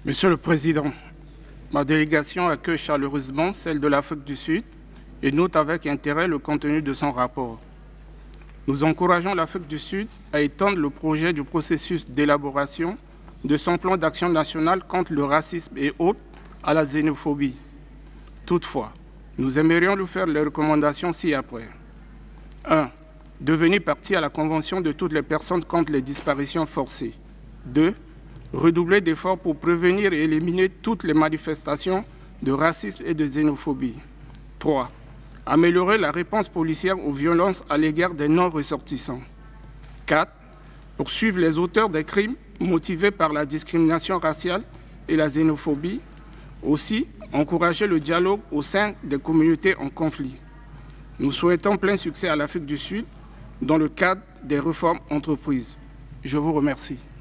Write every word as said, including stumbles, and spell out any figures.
Monsieur le Président, ma délégation accueille chaleureusement celle de l'Afrique du Sud et note avec intérêt le contenu de son rapport. Nous encourageons l'Afrique du Sud à étendre le projet du processus d'élaboration de son plan d'action national contre le racisme et autres à la xénophobie. Toutefois, nous aimerions lui faire les recommandations ci-après. un. Devenir partie à la Convention de toutes les personnes contre les disparitions forcées. deux. Redoubler d'efforts pour prévenir et éliminer toutes les manifestations de racisme et de xénophobie. trois. Améliorer la réponse policière aux violences à l'égard des non-ressortissants. quatre. Poursuivre les auteurs des crimes motivés par la discrimination raciale et la xénophobie. Aussi, encourager le dialogue au sein des communautés en conflit. Nous souhaitons plein succès à l'Afrique du Sud dans le cadre des réformes entreprises. Je vous remercie.